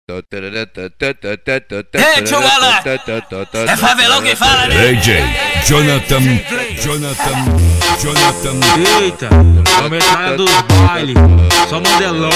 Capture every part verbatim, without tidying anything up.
Ei, tio Galã, é favelão quem fala, né? D J Jonathan, Jonathan, Jonathan. Eita, a metralha dos baile, só modelão.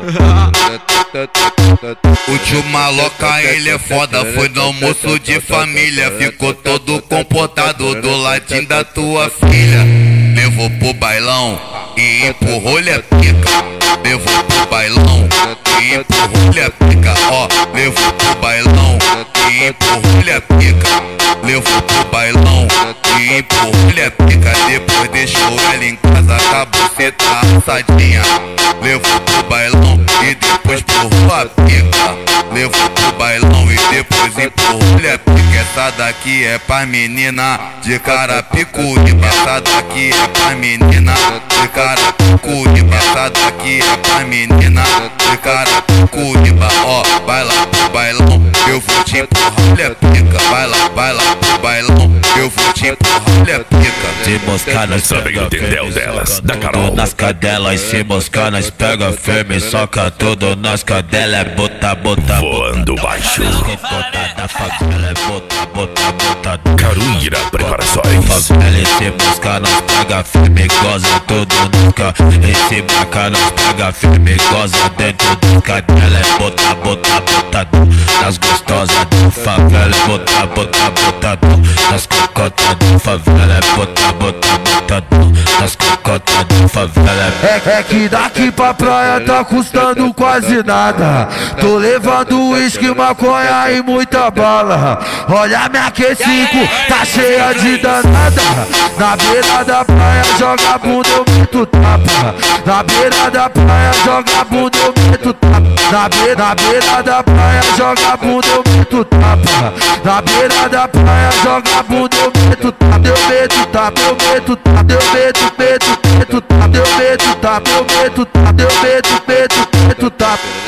O tio Maloca, ele é foda, foi no almoço de família. Ficou todo comportado do ladinho da tua filha. Levou pro bailão e empurrou-lhe a pica. Levou pro bailão e empurrou-lhe a pica. Ó, levou pro bailão e empurrou-lhe a pica. Levou pro bailão e empurrou-lhe a pica. Depois deixou ela em casa com a buceta assadinha. Levou pro bailão e depois empurrou a pica. Levou pro bailão e depois empurrou-lhe a pica. Essa daqui é pra menina de Carapicuíba. Essa daqui é pra menina de Carapicuíba. Essa daqui é pra menina de Carapicuíba. Ó, vai lá pro bailão, eu vou te empurrar-lhe a pica. Vai lá, vai lá pro bailão, eu vou te empurrar-lhe a pica. Se moscar nós Sabe pega entendeu firme, delas, soca da tudo Carol. nas cadelas. Se moscar nós pega firme, soca tudo nas cadelas. É bota, bota, Voando baixo. bota da favela. É bota, bota, bota. Caruíra Preparações. Favela, esse moscar nós pega firme, goza tudo nunca. Esse maca nós pega firme, goza dentro dos cadelas. É bota, bota, bota nas gostosas do favela. É bota, bota, bota nas cocotas do favela. É bota, bota, bota nas cocotas do favela. É, é que daqui pra praia tá custando quase nada. Tô levando uísque, maconha e muita bala. Olha minha Q cinco, tá cheia de danada. Na beira da praia joga bunda, eu meto tapa. Na beira da praia joga bunda, eu meto tapa. Na beira, na beira da praia joga bunda, eu meto tapa. Na beira da praia joga bunda, eu meto tapa. Eu meto tapa, eu meto tapa, eu meto, meto, meto tapa. Eu meto tapa, eu meto tapa, eu meto, meto, meto tapa.